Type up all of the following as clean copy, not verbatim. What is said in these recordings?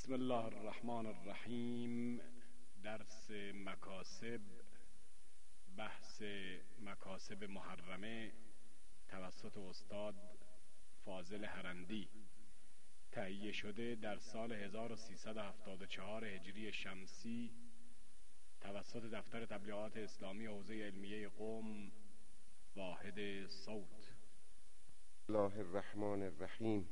بسم الله الرحمن الرحیم. درس مکاسب، بحث مکاسب محرمه توسط استاد فاضل هرندی، تهیه شده در سال 1374 هجری شمسی توسط دفتر تبلیغات اسلامی حوزه علمیه قم، واحد صوت. الله الرحمن الرحیم.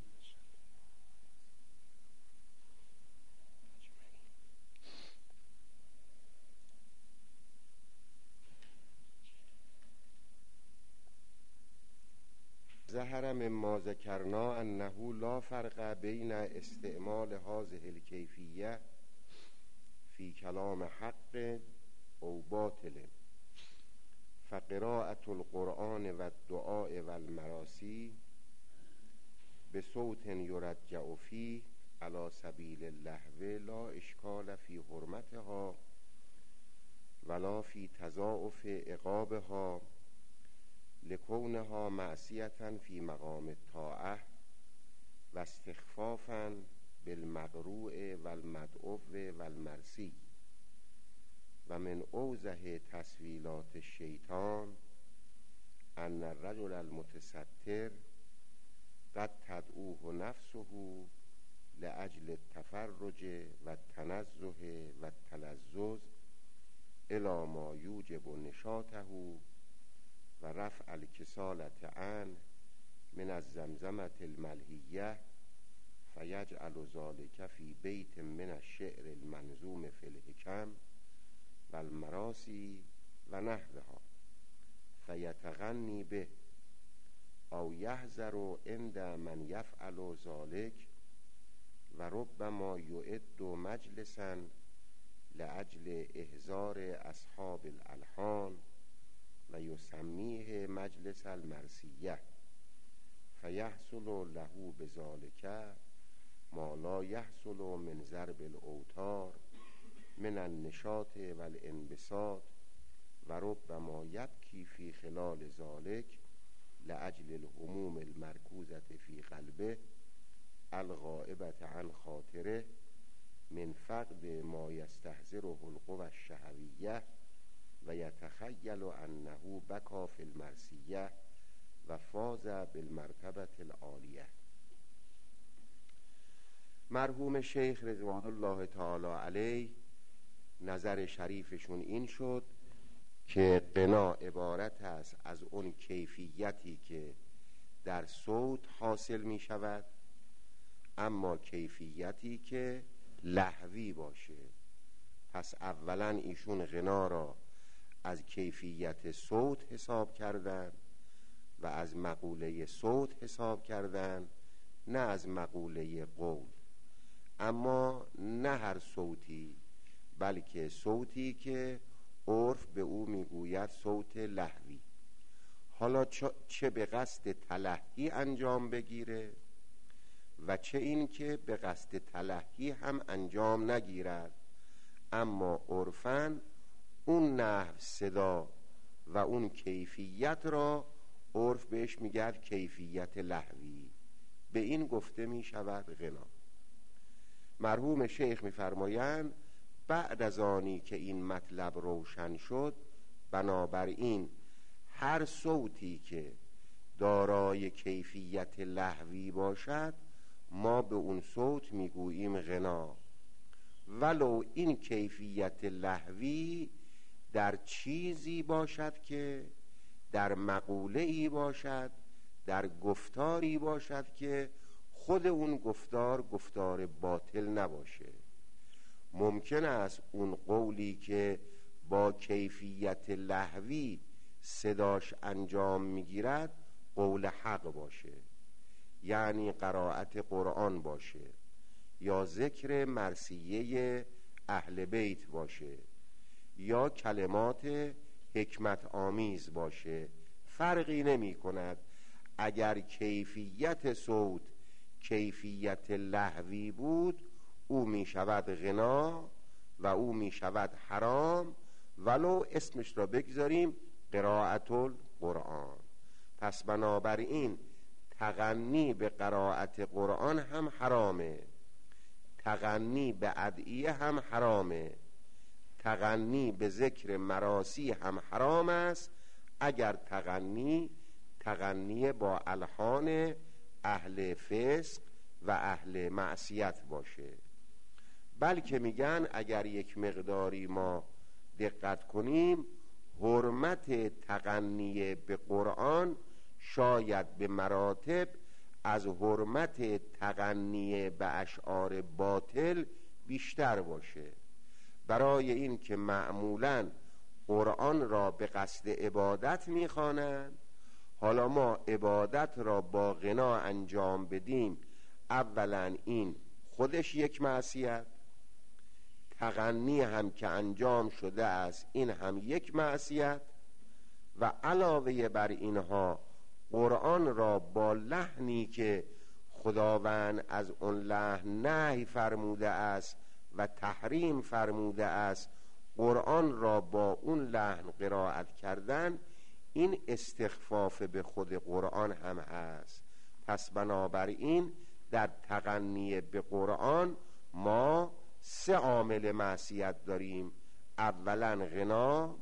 ظهر مما ذکرنا انه لا فرق بین استعمال هذه الکیفیه فی کلام حق او باطل، فقراءة القرآن و الدعاء و المراسی بصوت یرجع فیه علی سبیل اللهو لا اشکال فی حرمتها ولا فی تضاعف عقابها لکونها معصیة فی مقام الطاعة و استخفافا بالمقروء و المدعو و المرسی. و من اوضح تسویلات الشیطان ان الرجل المتستر قد تدعوه نفسه لأجل التفرج و التنزه و التلذذ الی ما یوجب نشاطه و رفع الکسالة عنه من الزمزمة الملهیه فیجعل ذلك فی بیت من الشعر المنظوم فی الحکم و المراسی و نحوها فیتغنی به او یحذر عند من یفعل ذلك و ربما یعد مجلسا لأجل احضار اصحاب الالحان و یسمیه مجلس المرسیه فیحصل له بذلك ما لا یحصل من ضرب الاوتار من النشاط و الانبساط و ربما یبکی فی خلال ذلك لأجل الهموم المرکوزة فی قلبه الغائبة عن خاطره من فقد ما یستحضره القوى الشهویه و یتخیل انه بکا فی المرسیه و فاز بالمرتبة العالیه. مرحوم شیخ رضوان الله تعالی علیه نظر شریفشون این شد که غنا عبارت است از اون کیفیتی که در صوت حاصل می شود، اما کیفیتی که لهوی باشه. پس اولا ایشون غنا را از کیفیت صوت حساب کردن و از مقوله صوت حساب کردن، نه از مقوله قول. اما نه هر صوتی، بلکه صوتی که عرف به او میگوید صوت لهوی. حالا چه به قصد تلهی انجام بگیره و چه این که به قصد تلهی هم انجام نگیرد، اما عرفاً اون نحو صدا و اون کیفیت را عرف بهش میگرد کیفیت لهوی. به این گفته میشود غنا. مرحوم شیخ میفرمایند بعد از آنی که این مطلب روشن شد، بنابراین هر صوتی که دارای کیفیت لهوی باشد ما به اون صوت میگوییم غنا، ولو این کیفیت لهوی در چیزی باشد که در مقوله‌ای باشد، در گفتاری باشد که خود اون گفتار باطل نباشه. ممکن است اون قولی که با کیفیت لهوی صداش انجام میگیرد قول حق باشه، یعنی قرائت قرآن باشه، یا ذکر مرثیه اهل بیت باشه، یا کلمات حکمت آمیز باشه. فرقی نمی کند. اگر کیفیت صوت کیفیت لهوی بود، او می شود غنا و او می شود حرام، ولو اسمش را بگذاریم قرائت القرآن. پس بنابراین تغنی به قرائت قرآن هم حرامه، تغنی به ادعیه هم حرامه، تغنی به ذکر مراسی هم حرام است اگر تغنی با الحان اهل فسق و اهل معصیت باشه. بلکه میگن اگر یک مقداری ما دقت کنیم، حرمت تغنی به قرآن شاید به مراتب از حرمت تغنی به اشعار باطل بیشتر باشه. برای این که معمولاً قرآن را به قصد عبادت میخوانند، حالا ما عبادت را با غنا انجام بدیم، اولا این خودش یک معصیت، تغنی هم که انجام شده است این هم یک معصیت، و علاوه بر اینها قرآن را با لحنی که خداوند از اون لحن نهی فرموده است و تحریم فرموده است، قرآن را با اون لحن قرائت کردن، این استخفاف به خود قرآن هم هست. پس بنابراین در تغنی به قرآن ما 3 عامل معصیت داریم: اولا غنا،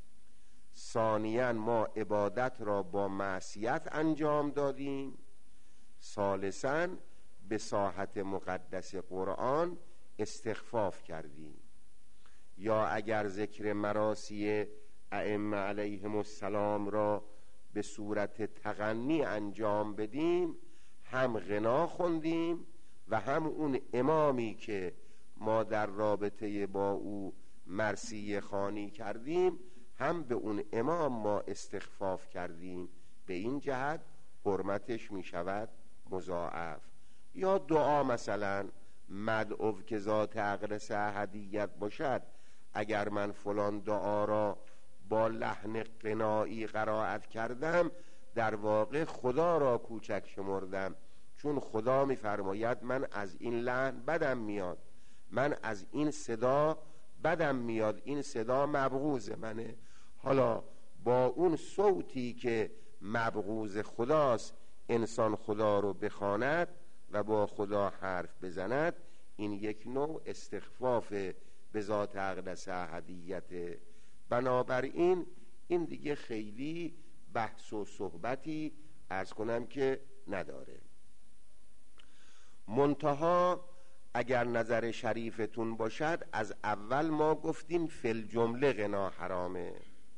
ثانیا ما عبادت را با معصیت انجام دادیم، ثالثا به ساحت مقدس قرآن استخفاف کردیم. یا اگر ذکر مراسی ائمه علیهم السلام را به صورت تغنی انجام بدیم، هم غنا خوندیم و هم اون امامی که ما در رابطه با او مرثیه خوانی کردیم، هم به اون امام ما استخفاف کردیم. به این جهت حرمتش می شود مضاعف. یا دعا، مثلا مدعو که ذات اقرس احدیت باشد، اگر من فلان دعا را با لحن غنایی قرائت کردم، در واقع خدا را کوچک شمردم، چون خدا می‌فرماید من از این لحن بدم میاد، من از این صدا بدم میاد، این صدا مبغوض منه. حالا با اون صوتی که مبغوض خداست انسان خدا رو بخواند و با خدا حرف بزند، این یک نوع استخفاف به ذات اقدس احدیت. بنابراین این دیگه خیلی بحث و صحبتی عرض کنم که نداره. منتها اگر نظر شریفتون باشد، از اول ما گفتیم فل جمله غنا حرامه،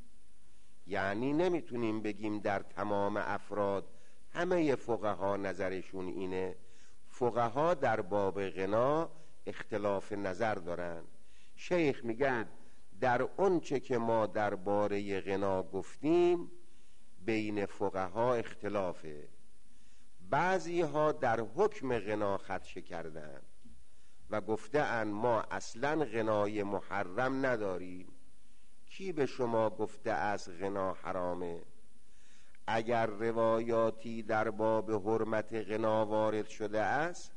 یعنی نمیتونیم بگیم در تمام افراد همه فقها نظرشون اینه. فقها در باب غنا اختلاف نظر دارن. شیخ میگن در اونچه که ما درباره غنا گفتیم بین فقها اختلافه. بعضی ها در حکم غنا خدشه کردن و گفتن ما اصلا غنای محرم نداریم. کی به شما گفته از غنا حرامه؟ اگر روایاتی در باب حرمت غنا وارد شده است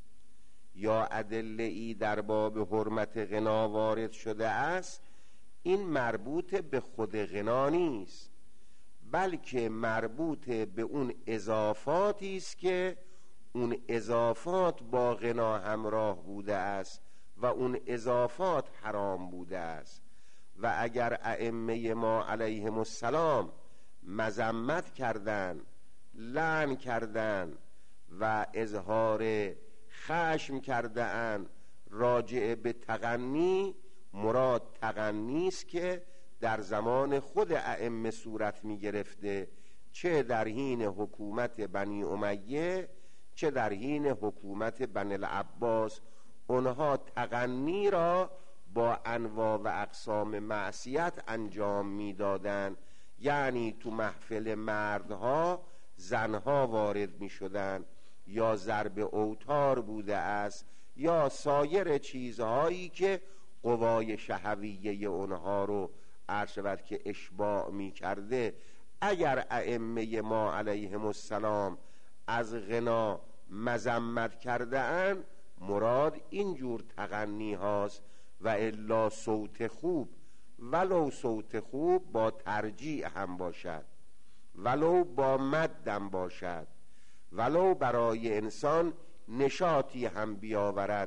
یا ادله‌ای در باب حرمت غنا وارد شده است، این مربوط به خود غنا نیست، بلکه مربوط به اون اضافاتی است که اون اضافات با غنا همراه بوده است و اون اضافات حرام بوده است. و اگر ائمه ما علیهم السلام مذمت کردن، لعن کردن و اظهار خشم کردن راجع به تغنی، مراد تغنی است که در زمان خود ائمه صورت می گرفته، چه در حین حکومت بنی امیه چه در حین حکومت بنی العباس. اونها تغنی را با انواع و اقسام معصیت انجام می دادن، یعنی تو محفل مردها زنها وارد می شدن، یا ضرب اوتار بوده است، یا سایر چیزهایی که قوای شهویه اونها رو عرض که اشباع می کرده. اگر ائمه ما علیهم السلام از غنا مذمت کرده اند، مراد اینجور تغنی هاست، و الا صوت خوب، ولو صوت خوب با ترجیع هم باشد، ولو با مدم باشد، ولو برای انسان نشاطی هم بیاورد،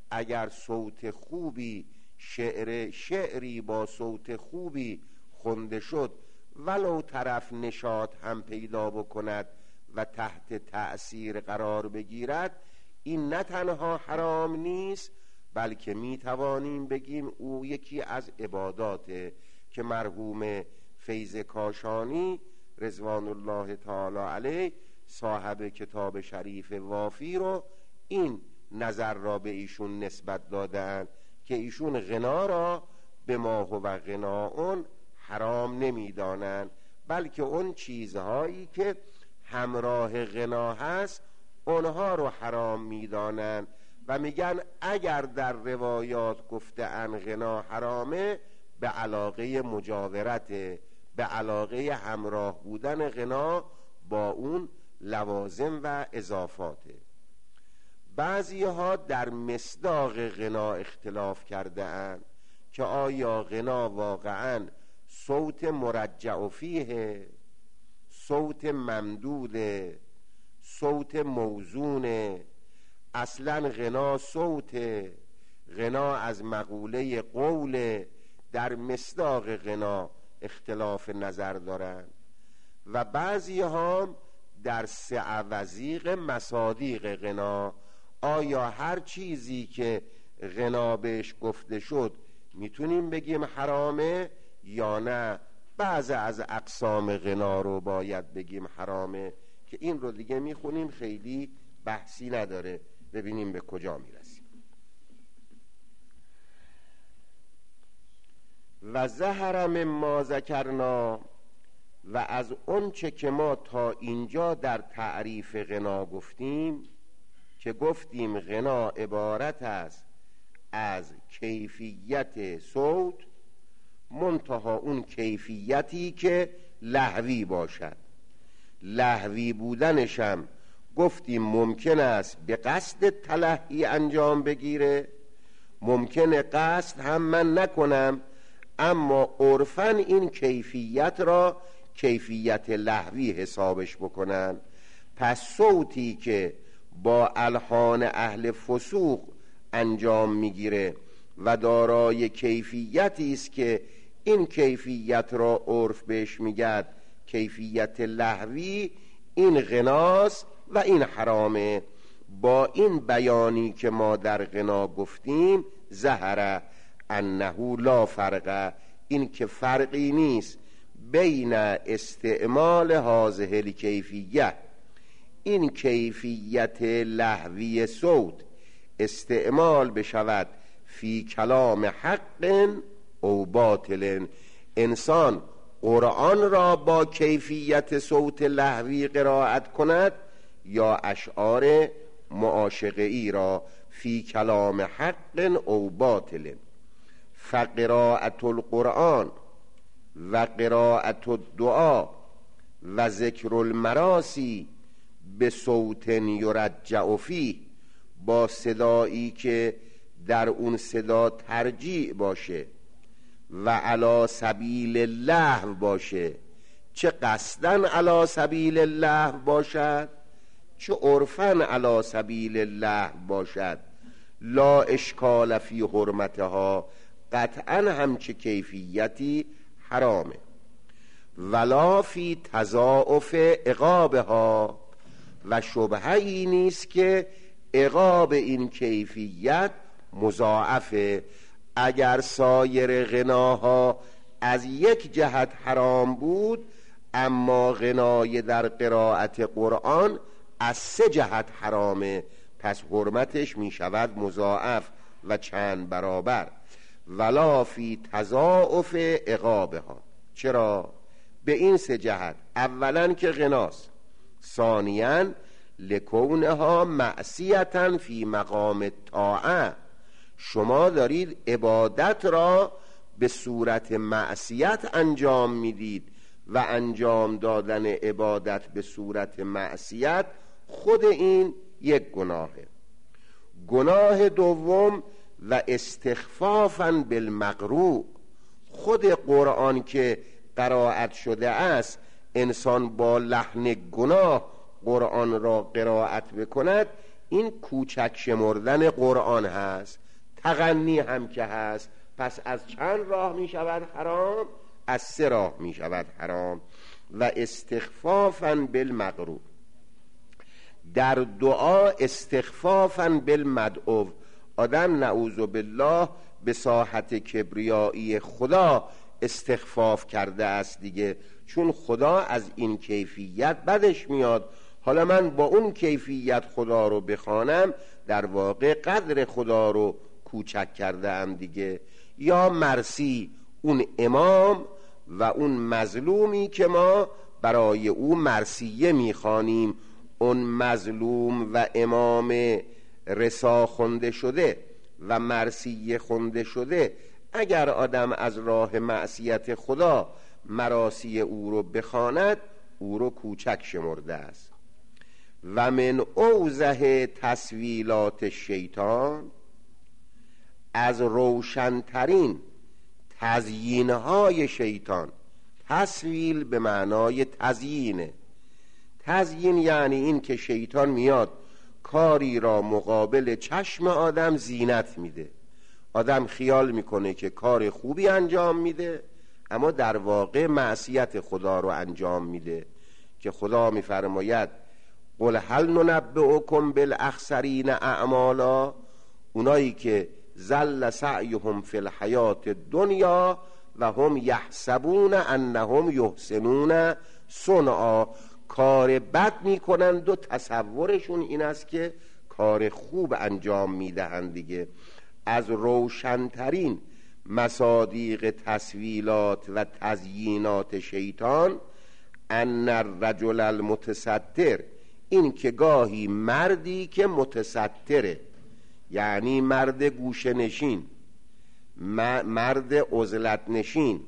اگر صوت خوبی شعری با صوت خوبی خونده شد ولو طرف نشاط هم پیدا بکند و تحت تأثیر قرار بگیرد، این نه تنها حرام نیست بلکه می توانیم بگیم او یکی از عباداته که مرحوم فیض کاشانی رضوان الله تعالی علیه صاحب کتاب شریف وافی رو این نظر را به ایشون نسبت دادن که ایشون غنا را به ما هو غناء حرام نمیدانند، بلکه اون چیزهایی که همراه غنا هست اونها رو حرام میدانند و میگن اگر در روایات گفته ان غنا حرامه به علاقه مجاورته، به علاقه همراه بودن غنا با اون لوازم و اضافاته. بعضی ها در مصداق غنا اختلاف کرده اند که آیا غنا واقعا صوت مرجع فیه، صوت ممدوده، صوت موزونه، اصلا غنا صوته، غنا از مقوله قوله. در مصداق غنا اختلاف نظر دارند و بعضی ها در سعوزیق مصادیق غنا، آیا هر چیزی که غنا بهش گفته شد میتونیم بگیم حرامه یا نه بعض از اقسام غنا رو باید بگیم حرامه، که این رو دیگه میخونیم خیلی بحثی نداره، ببینیم به کجا میرسیم. و ظهر مما ذکرنا، و از اون چه که ما تا اینجا در تعریف غنا گفتیم که گفتیم غنا عبارت است از کیفیت صوت منتها اون کیفیتی که لهوی باشد. لهوی بودنشم گفتیم ممکن است به قصد تلهی انجام بگیره، ممکنه قصد هم من نکنم، اما عرفاً این کیفیت را کیفیت لهوی حسابش بکنن. پس صوتی که با الحان اهل فسوق انجام میگیره و دارای کیفیتی است که این کیفیت را عرف بهش میگد کیفیت لهوی، این غناست و این حرامه. با این بیانی که ما در غنا گفتیم ظهر انه لا فرق، این که فرقی نیست بین استعمال هذه الکیفیه، این کیفیت لهوی صوت استعمال بشود فی کلام حق او باطل. انسان قرآن را با کیفیت صوت لهوی قرائت کند یا اشعار معاشقه‌ای را فی کلام حق او باطل. فقراءة القرآن و قراءة الدعا و ذکر المراسی به صوت یرجع فیه، با صدایی که در اون صدا ترجیع باشه و علی سبیل اللهو باشه، چه قصدن علی سبیل اللهو باشد چه عرفن علی سبیل اللهو باشد، لا اشکال فی حرمتها، قطعا همچه کیفیتی حرامه. ولا فی تضاعف عقابها، و شبهه ای نیست که عقاب این کیفیت مضاعفه. اگر سایر غناها از یک جهت حرام بود، اما غنای در قرائت قرآن از 3 جهت حرامه، پس حرمتش می شود مضاعف و چند برابر. ولا فی تضاعف عقابها، چرا؟ به این 3 جهت. اولا که غناست، ثانیاً لکونها معصیتاً فی مقام الطاعه، شما دارید عبادت را به صورت معصیت انجام میدید و انجام دادن عبادت به صورت معصیت خود این یک گناهه. گناه دوم و استخفافاً بالمقروء، خود قرآن که قرائت شده است، انسان با لحن گناه قرآن را قرائت بکند، این کوچک شمردن قرآن هست، تغنی هم که هست. پس از چند راه می شود حرام؟ از 3 راه می شود حرام. و استخفافاً بالمقروب، در دعا استخفافاً بالمدعو، آدم نعوذ بالله به ساحت کبریایی خدا استخفاف کرده است دیگه، چون خدا از این کیفیت بدش میاد. حالا من با اون کیفیت خدا رو بخوانم، در واقع قدر خدا رو کوچک کرده ام دیگه. یا مرسی اون امام و اون مظلومی که ما برای او مرسیه میخوانیم، اون مظلوم و امام رسا خونده شده و مرسیه خونده شده، اگر آدم از راه معصیت خدا مراسی او رو بخواند، او رو کوچک شمرده است. و من اوضح تسویلات شیطان، از روشنترین تزیینهای شیطان. تسویل به معنای تزیینه. تزیین یعنی این که شیطان میاد کاری را مقابل چشم آدم زینت میده، آدم خیال میکنه که کار خوبی انجام میده، اما در واقع معصیت خدا رو انجام میده، که خدا میفرماید قل هل ننبئکم بالاخسرین اعمالا، اونایی که ضل سعیهم فی الحیات الدنیا و هم یحسبون انهم یحسنون صنعا، کار بد میکنند و تصورشون این است که کار خوب انجام میدهند دیگه. از روشنترین مصادیق تسویلات و تزیینات شیطان ان الرجل المتستر، این که گاهی مردی که متستره، یعنی مرد گوشه نشین، مرد عزلت نشین،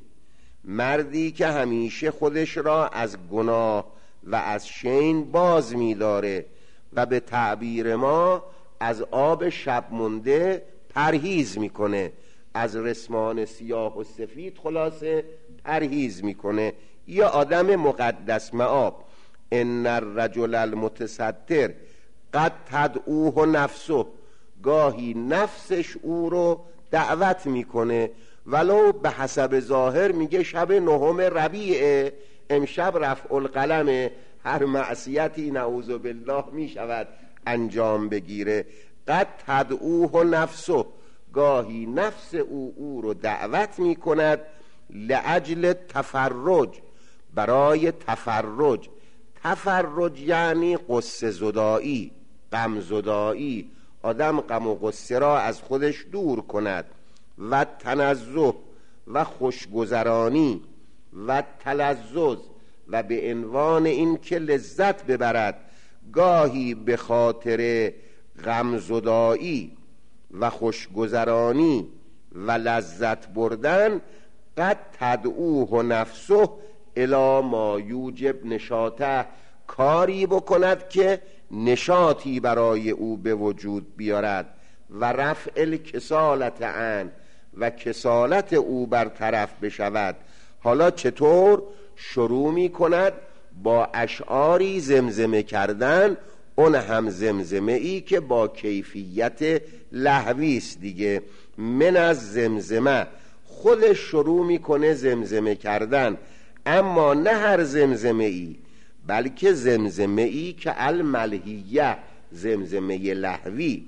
مردی که همیشه خودش را از گناه و از شین باز می‌داره و به تعبیر ما از آب شب مونده پرهیز میکنه، از رسمان سیاه و سفید خلاصه پرهیز میکنه. یا آدم مقدس مآب، ان الرجل المتستر قد تدعوه نفسه، گاهی نفسش او رو دعوت میکنه، ولو به حسب ظاهر میگه شب 9 ربیعه، امشب رفع القلمه، هر معصیتی نعوذ بالله میشود انجام بگیره. قد تدعوه نفسه، گاهی نفس او رو دعوت میکند، لعجل تفرج، برای تفرج. تفرج یعنی قصه زدایی، غم زدایی، آدم غم و قصه را از خودش دور کند. و تنزه و خوشگذرانی و تلذذ، و به عنوان این که لذت ببرد، گاهی به خاطر غم زدایی و خوشگذرانی و لذت بردن، قد تدعوه نفسه الی ما یوجب نشاطه، کاری بکند که نشاطی برای او به وجود بیارد، و رفع الکسالت عن، و کسالت او برطرف بشود. حالا چطور؟ شروع می کند با اشعاری زمزمه کردن، اون هم زمزمه ای که با کیفیت لهوی است دیگه. من از زمزمه، خودش شروع میکنه زمزمه کردن، اما نه هر زمزمه ای، بلکه زمزمه ای که الملهیه، زمزمه لهوی.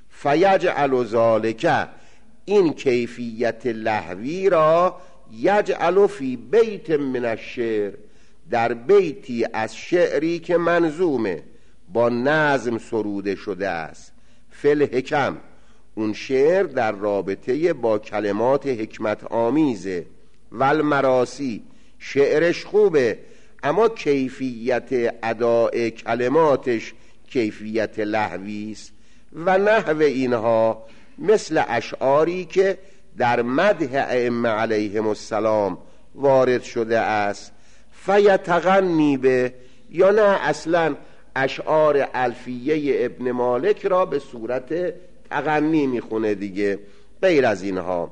فیجعل ذالک، این کیفیت لهوی را یجعل فی بیت من الشعر، در بیتی از شعری که منظومه، با نظم سروده شده است. فی الحکم، اون شعر در رابطه با کلمات حکمت آمیزه. و المراسی، شعرش خوبه، اما کیفیت اداء کلماتش کیفیت لهوی است. و نحو اینها، مثل اشعاری که در مدح ائمه علیهم السلام وارد شده است. فیتغنی به، یا نه اصلا اشعار الفیه ابن مالک را به صورت تغنی میخونه دیگه. غیر از اینها،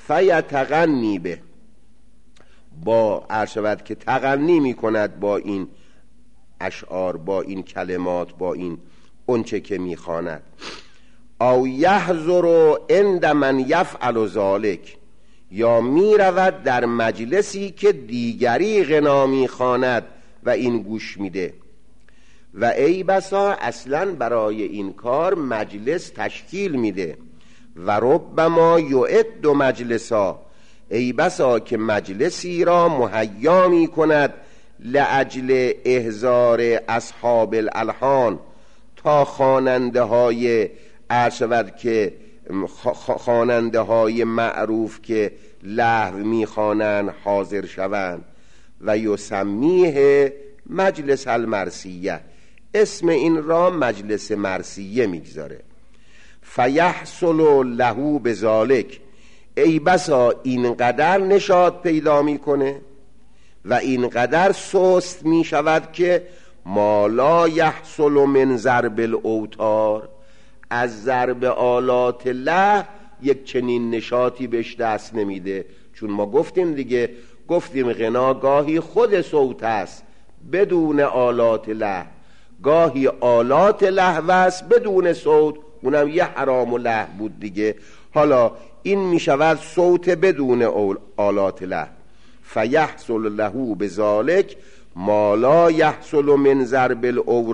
فیتغنی به، با عرشبت که تغنی میکند با این اشعار، با این کلمات، با این اونچه که میخواند. او یحضر عند من یفعل ذلک، یا میرود در مجلسی که دیگری غنا میخواند و این گوش میده. و ای بسا اصلا برای این کار مجلس تشکیل میده. و ربما یعد مجلسا، ای بسا که مجلسی را مهیا می کند لأجل احضار اصحاب الالحان، تا خواننده های که خواننده های معروف که لهو میخوانند حاضر شوند. و یسمیه مجلس المرثیه، اسم این را مجلس مرثیه میگذاره. فیحصل له بذالک، ای بسا اینقدر نشاط پیدا میکنه و اینقدر سست میشود که ما لا یحصل من ضرب الاوتار، از ضرب آلات له یک چنین نشاطی بهش دست نمیده. چون ما گفتیم دیگه، گفتیم غنا گاهی خود صوت است بدون آلات له، گاهی آلات لهو است بدون صوت، اونم یه حرام و له بود دیگه. حالا این میشود صوت بدون آلات له. فیحصل له بذالک ما لا یحصل من ضرب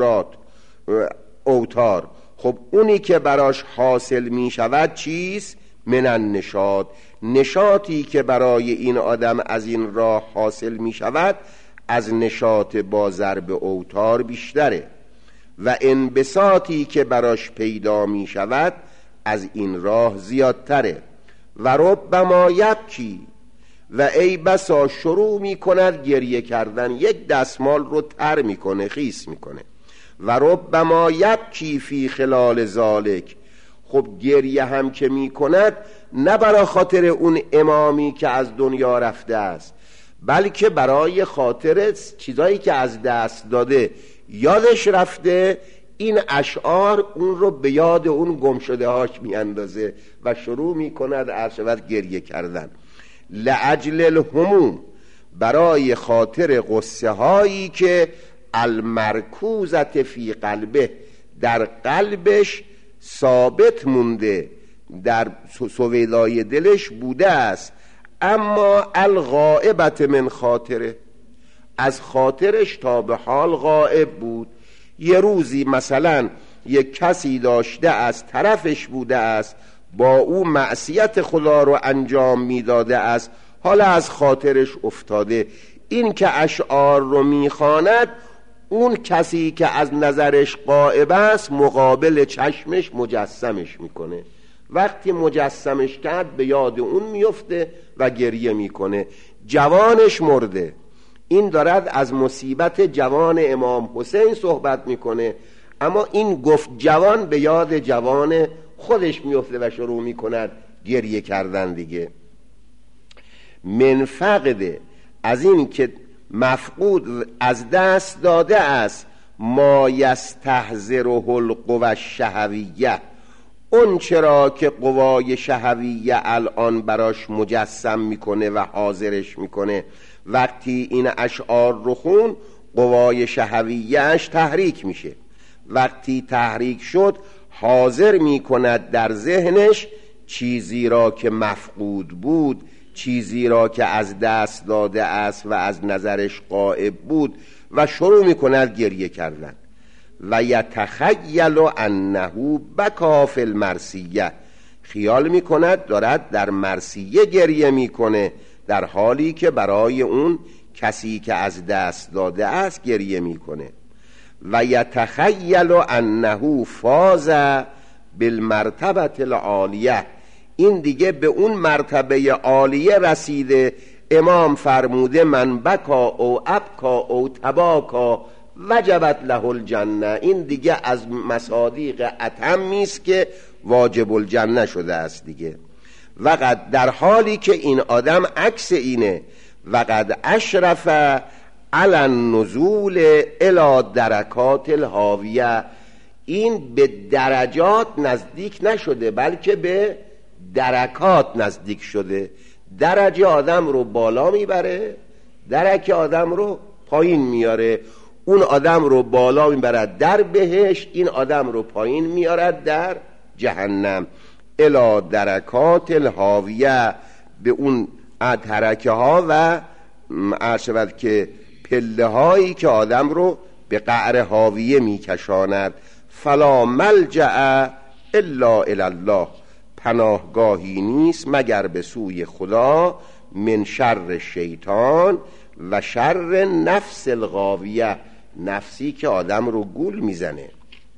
الاوتار. خب اونی که براش حاصل میشود چیست؟ من النشاط، نشاطی که برای این آدم از این راه حاصل میشود از نشاط با ضرب اوتار بیشتره، و انبساطی که براش پیدا می شود از این راه زیادتره. و ربما یبکی، و ای بسا شروع می کند گریه کردن، یک دستمال رو تر می کنه، خیس می کنه. و ربما یبکی فی خلال ذالک، خب گریه هم که می کند نه برای خاطر اون امامی که از دنیا رفته است، بلکه برای خاطر چیزایی که از دست داده، یادش رفته. این اشعار اون رو به یاد اون گمشده هاش می اندازه و شروع می کند عرشبت گریه کردن. لأجل الهموم، برای خاطر غصه هایی که المرکوزت فی قلبه، در قلبش ثابت مونده، در سویدای دلش بوده است، اما الغائبت من خاطره، از خاطرش تا به حال غائب بود. یه روزی مثلا یک کسی داشته از طرفش بوده است، با او معصیت خدا رو انجام میداده است، حالا از خاطرش افتاده. این که اشعار رو میخواند، اون کسی که از نظرش غائب است مقابل چشمش مجسمش میکنه. وقتی مجسمش کرد به یاد اون میفته و گریه میکنه. جوانش مرده، این دارد از مصیبت جوان امام حسین صحبت میکنه، اما این گفت جوان به یاد جوان خودش میفته و شروع میکند گریه کردن دیگه. من فقده، از این که مفقود از دست داده است، ما یستحضره القوى الشهویه، اون چرا که قوای شهویه الان براش مجسم میکنه و حاضرش میکنه. وقتی این اشعار رو خون، قوای شهویهش تحریک میشه. وقتی تحریک شد، حاضر میکند در ذهنش چیزی را که مفقود بود، چیزی را که از دست داده است و از نظرش غائب بود، و شروع میکند گریه کردن. و یتخیل انه بکا فی المرثیه، خیال میکند دارد در مرثیه گریه میکنه، در حالی که برای اون کسی که از دست داده است گریه میکنه. و یتخیل انه فاز بالمرتبه العالیه، این دیگه به اون مرتبه عالیه رسیده. امام فرموده من بکا او ابکا او تباکا وجبت له الجنه، این دیگه از مصادیق اتمی است که واجب الجنه شده است دیگه. وقد در حالی که این آدم عکس اینه، وقد اشرف علی النزول الی درکات الهاویه، این به درجات نزدیک نشده بلکه به درکات نزدیک شده. درجه آدم رو بالا میبره، درک آدم رو پایین میاره. اون آدم رو بالا میبرد در بهشت، این آدم رو پایین میارد در جهنم. الی درکات الهاویه، به اون ترکه ها و عرض شود که پله هایی که آدم رو به قعر هاویه میکشاند. فلا ملجأ الا الی الله، پناهگاهی نیست مگر به سوی خدا، من شر شیطان و شر نفس الغاویه، نفسی که آدم رو گول میزنه.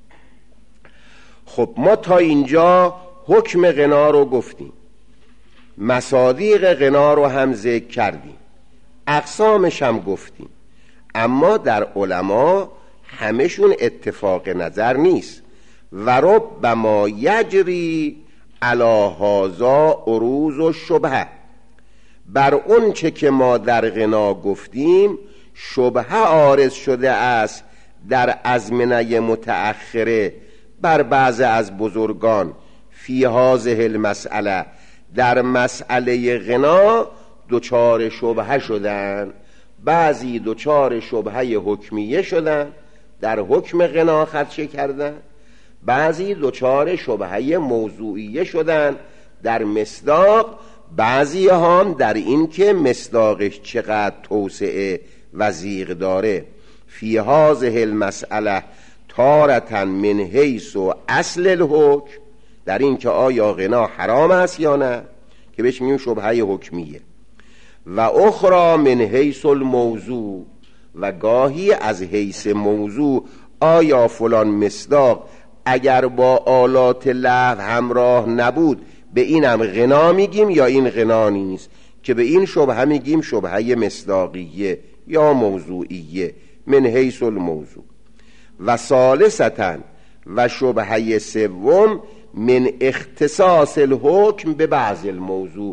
خب ما تا اینجا حکم غنا رو گفتیم، مصادیق غنا رو هم ذکر کردیم، اقسامش هم گفتیم. اما در علما همشون اتفاق نظر نیست. و ربما یجری علی هذا عروض و شبهه، بر اون چه که ما در غنا گفتیم شبهه عارض شده است در ازمنه متأخره بر بعض از بزرگان. فی هذه المسئله، در مسئله غنا دچار شبهه شدن، بعضی دچار شبهه حکمیه شدن، در حکم غنا خدشه کردن، بعضی دچار شبهه موضوعیه شدن در مصداق، بعضی هم در این که مصداقش چقدر توسعه و زیغ داره. فی هذه المسئله تارة من حیث و اصل الحکم، در این که آیا غنا حرام است یا نه، که بهش میگیم شبهه حکمیه. و اخرى من حیث الموضوع، و گاهی از حیث موضوع، آیا فلان مصداق اگر با آلات لهو همراه نبود به اینم غنا میگیم یا این غنا نیست، که به این شبهه میگیم شبهه مصداقیه یا موضوعیه، من حیث الموضوع. و ثالثتاً، و شبهه سوم، من اختصاص الحکم به بعض الموضوع،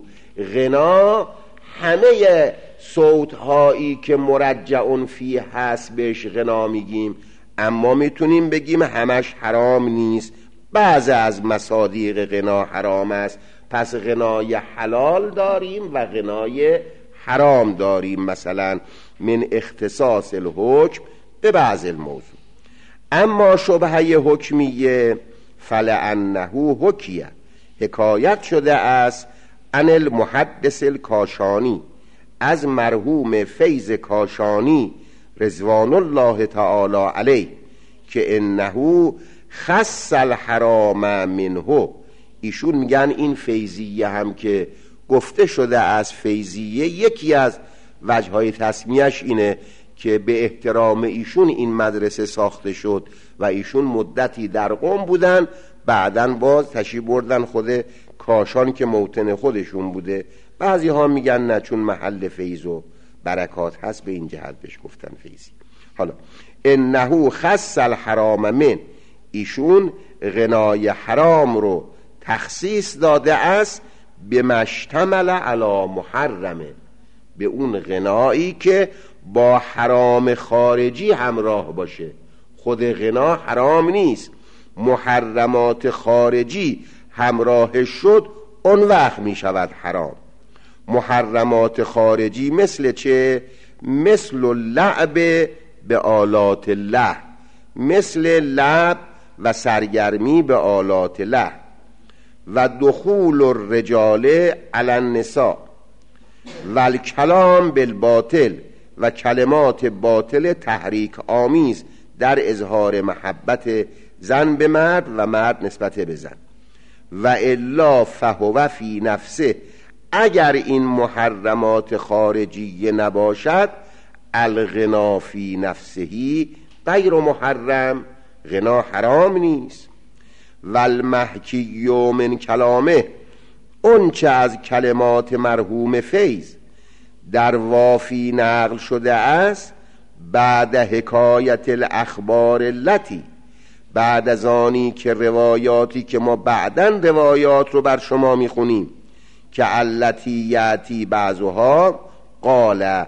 غنا همه صوت هایی که مرجع فی هست بهش غنا میگیم، اما میتونیم بگیم همش حرام نیست، بعض از مصادیق غنا حرام است. پس غنای حلال داریم و غنای حرام داریم، مثلا من اختصاص الحکم به بعض الموضوع. اما شبهه حکمیه فلعنه حکیه، حکایت شده است عن المحدث الکاشانی، از مرحوم فیض کاشانی رضوان الله تعالی علیه، که انه خص الحرام منه. ایشون میگن این فیضیه هم که گفته شده از فیضیه، یکی از وجههای تسمیهش اینه که به احترام ایشون این مدرسه ساخته شد و ایشون مدتی در قم بودن، بعدن باز تشریف بردن خود کاشان که موطن خودشون بوده. بعضی ها میگن نه، چون محل فیض و برکات هست به این جهت بهش گفتن فیضی. حالا انه خص الحرام من، ایشون غنای حرام رو تخصیص داده است به مشتمل علی محرمه، به اون غنایی که با حرام خارجی همراه باشه. خود غنا حرام نیست، محرمات خارجی همراه شد اون وقت می شود حرام. محرمات خارجی مثل چه؟ مثل اللعب به آلات الله، مثل لعب و سرگرمی به آلات الله، و دخول الرجال علی النساء و الکلام بالباطل، و کلمات باطل تحریک آمیز در اظهار محبت زن به مرد و مرد نسبت به زن. و الا فهو فی نفسه، اگر این محرمات خارجی نباشد، الغنا فی نفسهی غیر محرم، غنا حرام نیست. و المحکی من کلامه، اون چه از کلمات مرحوم فیض در وافی نقل شده است، بعد حکایت الاخبار التی، بعد از آنی که روایاتی که ما بعدن روایات رو بر شما میخونیم که التی یاتی بعضها، قال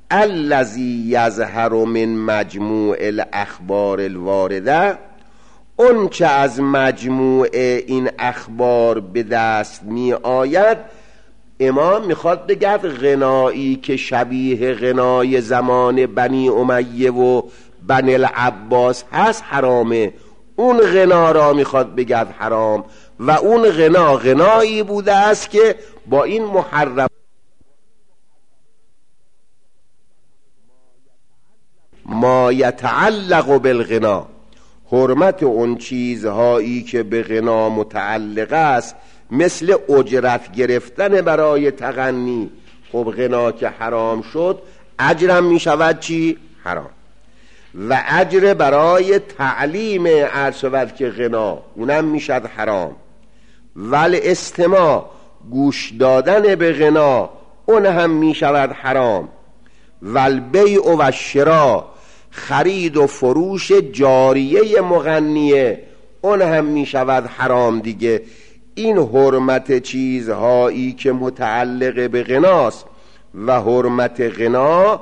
الذی یظهر من مجموع الاخبار الوارده، اون چه از مجموع این اخبار به دست می آید، امام میخواد بگه غنایی که شبیه غنای زمان بنی امیه و بنی العباس هست حرامه، اون غنا را میخواد بگد حرام و اون غنا غنایی بوده است که با این محرم ما یتعلق بالغنا، حرمت اون چیزهایی که به غنا متعلق است، مثل اجرت گرفتن برای تغنی. خب غنا که حرام شد، اجرم می شود چی؟ حرام. و اجر برای تعلیم عرض شود که غنا، اونم می شود حرام. ول استماع، گوش دادن به غنا، اون هم می شود حرام. ول بیع و شراء، خرید و فروش جاریه مغنیه، اون هم می شود حرام دیگه. این حرمت چیزهایی که متعلق به غناست و حرمت غنا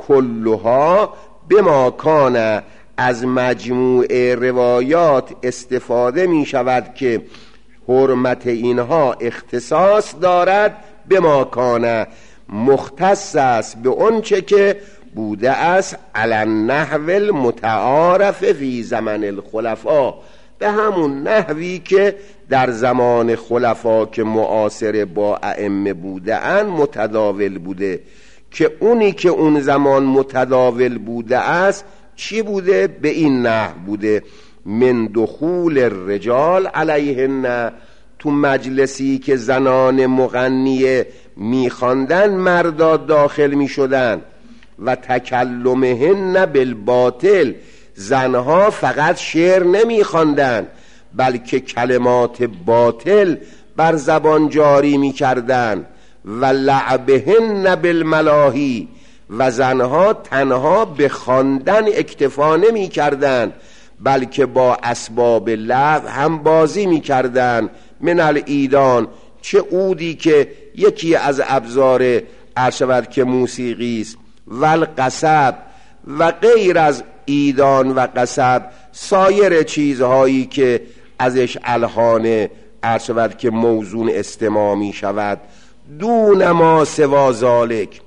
کلها بما کان، از مجموع روایات استفاده می شود که حرمت اینها اختصاص دارد، بما کان مختص است به اونچه که بوده است علی النحو المتعارف فی زمن الخلفاء، به همون نحوی که در زمان خلفا که معاصر با ائمه بوده ان متداول بوده. که اونی که اون زمان متداول بوده است چی بوده؟ به این نحو بوده: من دخول الرجال علیهن، تو مجلسی که زنان مغنیه میخواندن مردا داخل میشدن، و تکلمهن بالباطل، زنها فقط شعر نمیخواندن بلکه کلمات باطل بر زبان جاری میکردن. و لعبهن بالملاهی، و زنها تنها به خواندن اکتفا نمیکردن بلکه با اسباب لعب هم بازی میکردن. من العیدان، چه عودی که یکی از ابزار عرشبت که موسیقی است، و القصب، و غیر از عیدان و قصب سایر چیزهایی که ازش الحان عرشبت که موزون استماع می شود. دون ما سوا ذالک،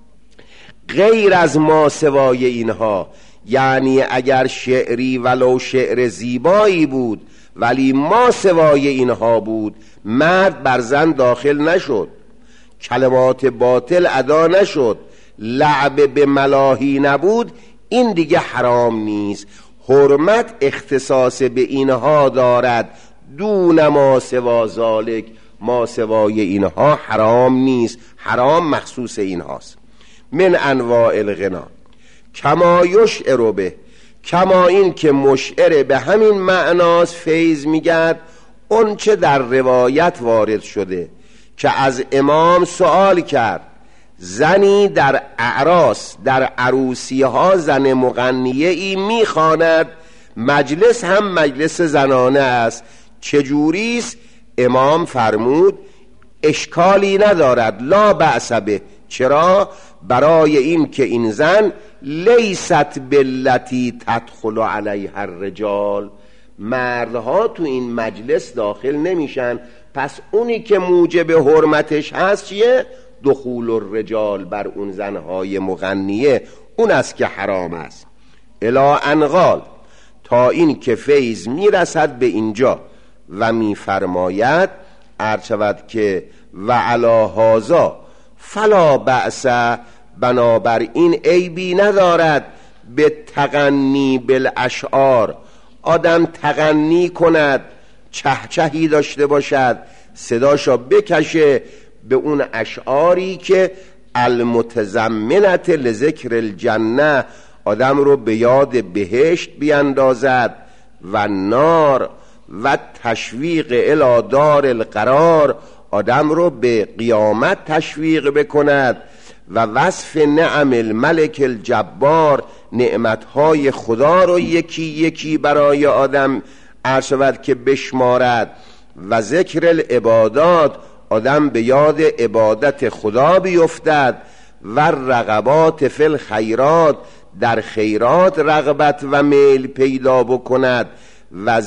غیر از ما سوای اینها، یعنی اگر شعری ولو شعر زیبایی بود ولی ما سوای اینها بود، مرد بر زن داخل نشد، کلمات باطل ادا نشد، لعب به ملاهی نبود، این دیگه حرام نیست. حرمت اختصاص به اینها دارد. دون ما سوا ذالک، ما سوای اینها حرام نیست، حرام مخصوص اینهاست. من انواع الغنا کما یشعر به، کما این که مشعر به همین معناست فیض میگرد اون چه در روایت وارد شده که از امام سوال کرد: زنی در اعراس، در عروسی ها زن مغنیه ای میخواند، مجلس هم مجلس زنانه است، چجوریست؟ امام فرمود اشکالی ندارد، لا بأس به. چرا؟ برای این که این زن لیست باللتی تدخل علیها الرجال، مردها تو این مجلس داخل نمیشن، پس اونی که موجب حرمتش هست چیه؟ دخول الرجال، بر اون زنهای مغنیه، اون است که حرام است. الی ان قال، تا این که فیض میرسد به اینجا و میفرماید ارچود که و علی هذا فلا بأس، بنابر این عیبی ندارد به تغنی بالاشعار، آدم تغنی کند، چهچهی داشته باشد، صداشو بکشه به اون اشعاری که المتضمنه لذکر الجنه، آدم رو به یاد بهشت بیندازد، و نار، و تشویق الی دار القرار، آدم رو به قیامت تشویق بکند، و وصف نعم الملک الجبار، نعمتهای خدا رو یکی یکی برای آدم عرشود که بشمارد، و ذکر العبادات، آدم به یاد عبادت خدا بیفتد، و رغبات فی الخیرات، در خیرات رغبت و میل پیدا بکند، و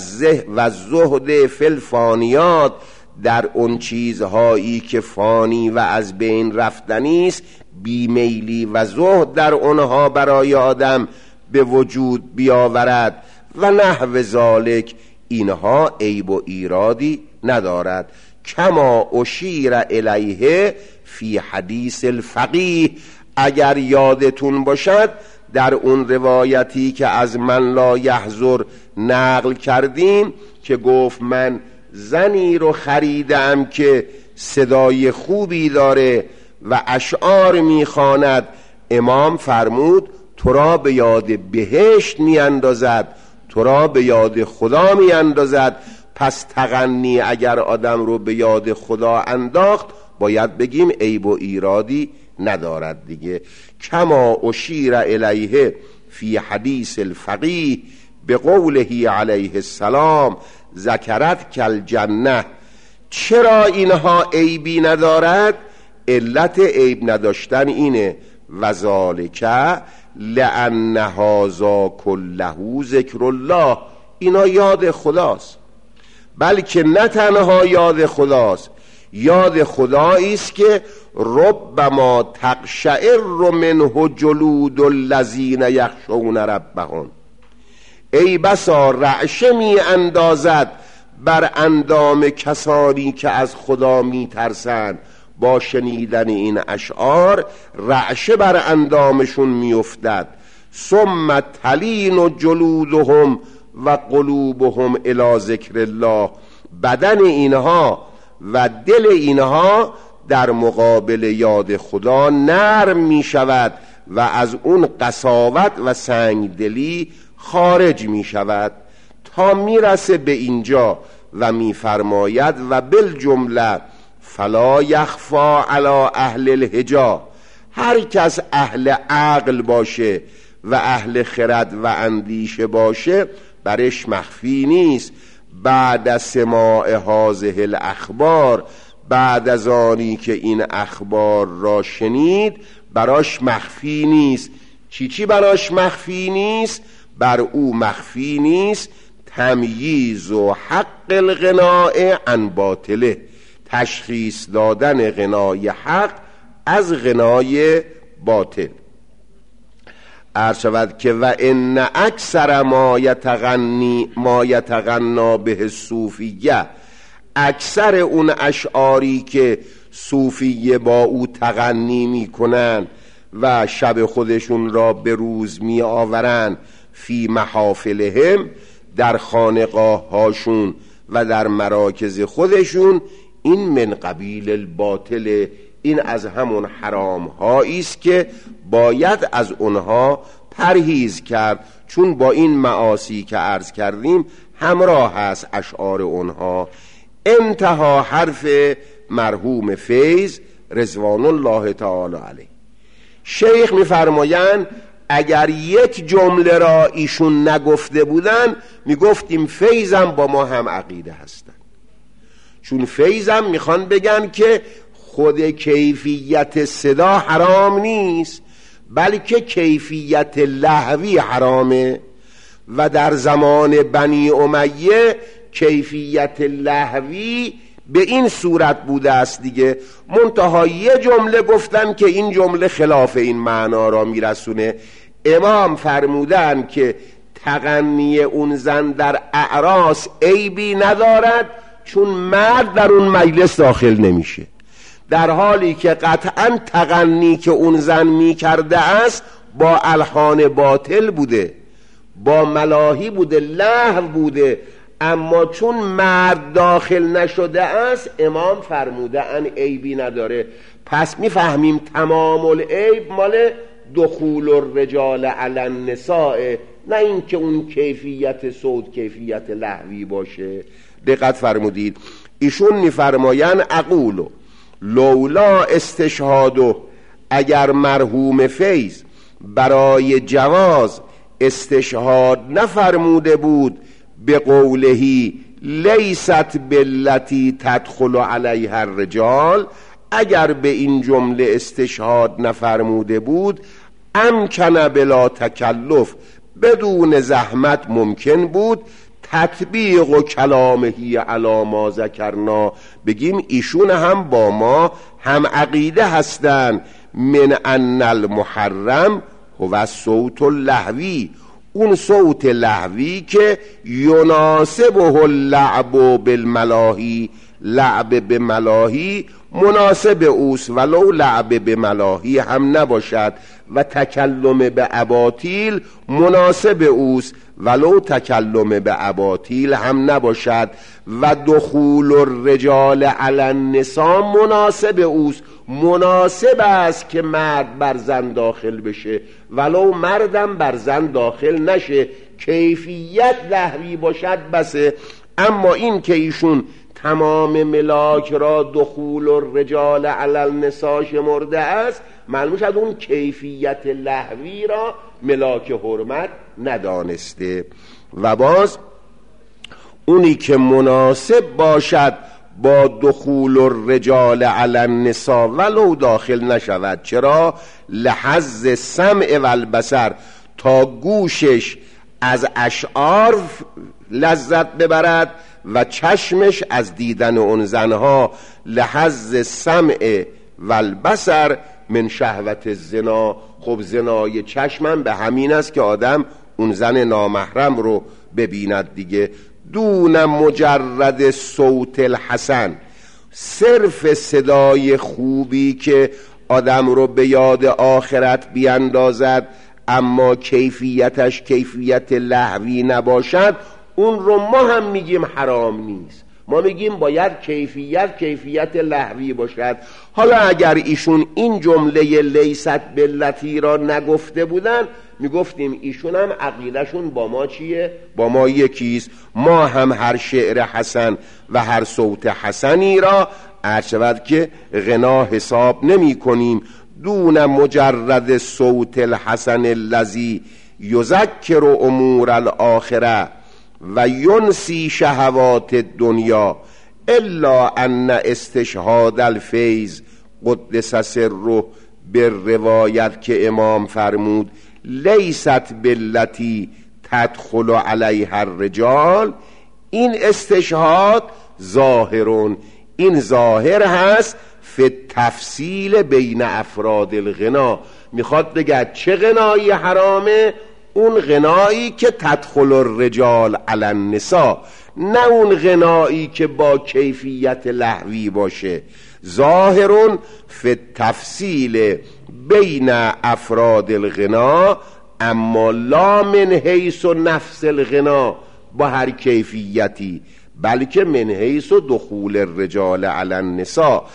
زهد فی الفانیات، در اون چیزهایی که فانی و از بین رفتنی است بیمیلی و زهد در اونها برای آدم به وجود بیاورد و نحو ذالک، اینها عیب و ایرادی ندارد. کما اشیر الیه فی حدیث الفقیه، اگر یادتون باشد در اون روایتی که از من لا یحضر نقل کردیم که گفت من زنی رو خریدم که صدای خوبی داره و اشعار میخواند، امام فرمود تو را به یاد بهشت میاندازد، تو را به یاد خدا میاندازد. پس تغنی اگر آدم رو به یاد خدا انداخت باید بگیم عیب و ایرادی ندارد دیگه. کما اشیر الیه فی حدیث الفقیه به قوله علیه السلام ذکرت کل جنه. چرا اینها عیبی ندارد؟ علت عیب نداشتن اینه و ذالک لأن هذا کله ذکر الله، اینا یاد خداست. بلکه نه تنها یاد خداست، یاد خدایی است که ربما تقشعر منه جلود الذین یخشون ربهم، ای بسا رعشه می اندازد بر اندام کسانی که از خدا می ترسند. با شنیدن این اشعار رعشه بر اندامشون می افتد. ثم تلین جلودهم و قلوبهم الی ذکر الله، بدن اینها و دل اینها در مقابل یاد خدا نرم می شود و از اون قساوت و سنگدلی خارج می شود، تا می رسه به اینجا و می فرماید و بالجمله فلا یخفا علی اهل الحجا، هر کس اهل عقل باشه و اهل خرد و اندیشه باشه برش مخفی نیست. بعد از سماع هذه الاخبار، بعد از آنی که این اخبار را شنید براش مخفی نیست. چی براش مخفی نیست؟ بر او مخفی نیست تمییز و حق الغناء عن باطله، تشخیص دادن غنای حق از غنای باطل. عرض شود که و ان اکثر ما یتغنا به الصوفیه، اکثر اون اشعاری که صوفیه با او تغنی میکنن و شب خودشون را به روز می آورن، فی محافلهم، در خانقاه هاشون و در مراکز خودشون، این من قبیل الباطل، این از همون حرام هایی است که باید از اونها پرهیز کرد، چون با این معاصی که عرض کردیم همراه هست اشعار اونها. انتها حرف مرحوم فیض رضوان الله تعالی علیه. شیخ میفرمایند اگر یک جمله را ایشون نگفته بودن میگفتیم فیضم با ما هم عقیده هستن، چون فیضم میخوان بگن که خود کیفیت صدا حرام نیست بلکه کیفیت لهوی حرامه، و در زمان بنی امیه کیفیت لهوی به این صورت بوده است دیگه. منتها یه جمله گفتن که این جمله خلاف این معنا را میرسونه. امام فرمودن که تغنی اون زن در اعراس عیبی ندارد، چون مرد در اون مجلس داخل نمیشه، در حالی که قطعا تغنی که اون زن میکرده است با الحان باطل بوده، با ملاهی بوده، لهو بوده، اما چون مرد داخل نشده است امام فرموده ان عیبی نداره. پس میفهمیم تمام العیب مال دخول الرجال علی النساء، نه این که اون کیفیت صوت کیفیت لهوی باشه. دقت فرمودید. ایشون میفرمایند اقولو لولا استشهادو، اگر مرحوم فیض برای جواز استشهاد نفرموده بود به قولهی لیست باللتی تدخل علیها الرجال، اگر به این جمله استشهاد نفرموده بود امکن بلا تکلف، بدون زحمت ممکن بود تطبیق و کلامهی علی ما ذکرنا، بگیم ایشون هم با ما هم عقیده هستند. من ان المحرم هو الصوت اللهوی، اون صوت لهوی که یناسبه اللعب بالملاهی، لعب به ملاهی مناسب اوست ولو لعب به ملاهی هم نباشد، و تکلم به اباطیل مناسب اوست ولو تکلم به اباطیل هم نباشد، و دخول الرجال علی النساء مناسب اوست، مناسب است که مرد بر زن داخل بشه ولو مردم بر زن داخل نشه، کیفیت لهوی باشد بسه. اما این که ایشون تمام ملاک را دخول الرجال علی النساء شمرده است، معلوم شد اون کیفیت لهوی را ملاک حرمت ندانسته. و باز اونی که مناسب باشد با دخول الرجال علی النساء ولو داخل نشود، چرا؟ لحظ سمع و البصر، تا گوشش از اشعار لذت ببرد و چشمش از دیدن اون زنها، لحظ سمع و البصر من شهوت الزنا. خب زنای چشمم به همین است که آدم اون زن نامحرم رو ببیند دیگه. دون مجرد صوت الحسن، صرف صدای خوبی که آدم رو به یاد آخرت بیندازد اما کیفیتش کیفیت لهوی نباشد، اون رو ما هم میگیم حرام نیست، ما میگیم باید کیفیت لهوی باشد. حالا اگر ایشون این جمله لیست باللتی را نگفته بودن، میگفتیم ایشون هم عقیدشون با ما چیه؟ با ما یکیست. ما هم هر شعر حسن و هر صوت حسنی را ارشود که غنا حساب نمی کنیم. دون مجرد صوت الحسن الذی یذکر امور الاخره و ینسی شهوات الدنیا، الا ان استشهاد الفیض قدس سره به روایت که امام فرمود لیست باللتی تدخل علیها الرجال. این استشهاد ظاهرون، این ظاهر هست فی تفصیل بین افراد الغنا. میخواد بگه چه غنایی حرامه؟ اون غنایی که تدخل الرجال علی النساء، نه اون غنایی که با کیفیت لهوی باشه. ظاهرون فی تفصیل بین افراد الغنا اما لا من حیث نفس الغنا، با هر کیفیتی، بلکه من حیث دخول الرجال علی النساء.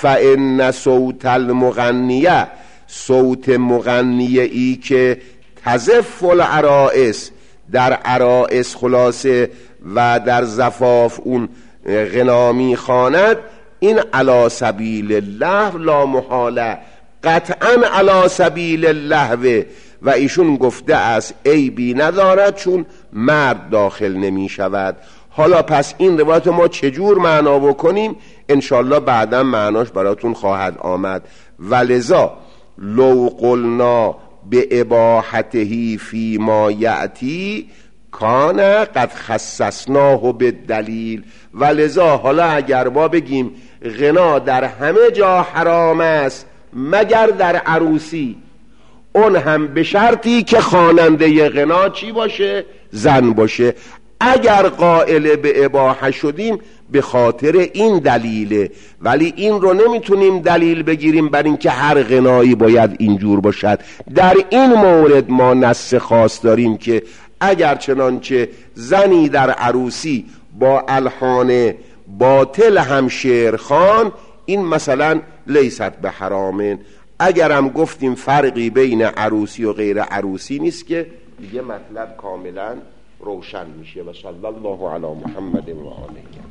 فان صوت المغنیه، صوت مغنیه ای که تزف العرائس، در عرائس خلاصه و در زفاف اون غنامی خواند، این علی سبیل اللهو لا محاله، قطعا علی سبیل اللهو. و ایشون گفته است عیبی ندارد چون مرد داخل نمی شود. حالا پس این روایت ما چجور معنا بکنیم؟ انشالله بعدا معناش براتون خواهد آمد. ولذا لو قلنا به اباحته فی ما یأتی کان قد خصصناه بالدلیل. ولذا حالا اگر ما بگیم غنا در همه جا حرام است مگر در عروسی، اون هم به شرطی که خواننده غنا چی باشه؟ زن باشه. اگر قائل به اباحه شدیم به خاطر این دلیله، ولی این رو نمیتونیم دلیل بگیریم بر این که هر غنایی باید اینجور باشد. در این مورد ما نص خاص داریم که اگر چنانچه زنی در عروسی با الحان باطل هم شعر خوان، این مثلا لیست به حرامن. اگرم گفتیم فرقی بین عروسی و غیر عروسی نیست که دیگه مطلب کاملا روشن میشه. و صلی الله علی محمد و آله.